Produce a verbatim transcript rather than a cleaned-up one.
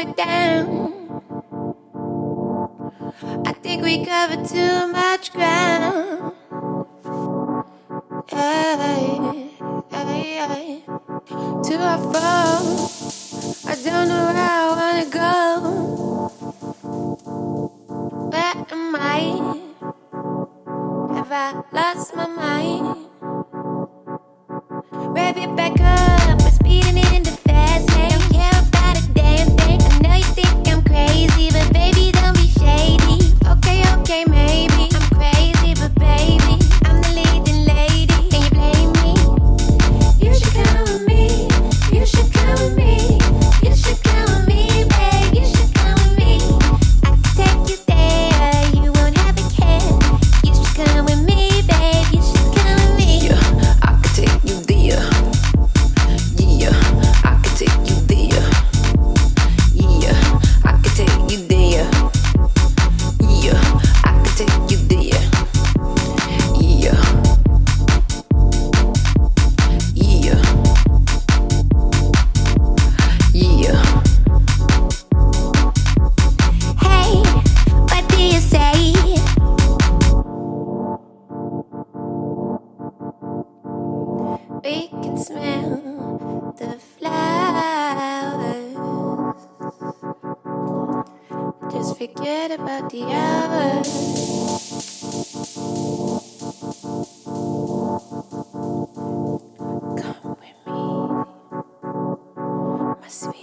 it down. I think we covered too much ground. Hey, hey, hey. To our fall, I don't know where I wanna go. Where am I? Have I lost my mind? Rev it back up, we're speeding in the fast lane. Don't care about a damn thing. I know you think I'm crazy, but baby, don't be shady. Okay, okay, maybe I'm crazy, but baby, I'm the leading lady. Can you blame me? You should come with me. You should come with me. You should come with me, babe. You should come with me. I can take you there. You won't have a care. You should come with me, babe. You should come with me. Yeah, I can take you there. Yeah, I can take you there. Yeah, I can take you there. Yeah, I can take you there. Yeah. Yeah. Yeah. Hey, what do you say? We can smell the flowers. Just forget about the hours. Come with me, my sweet.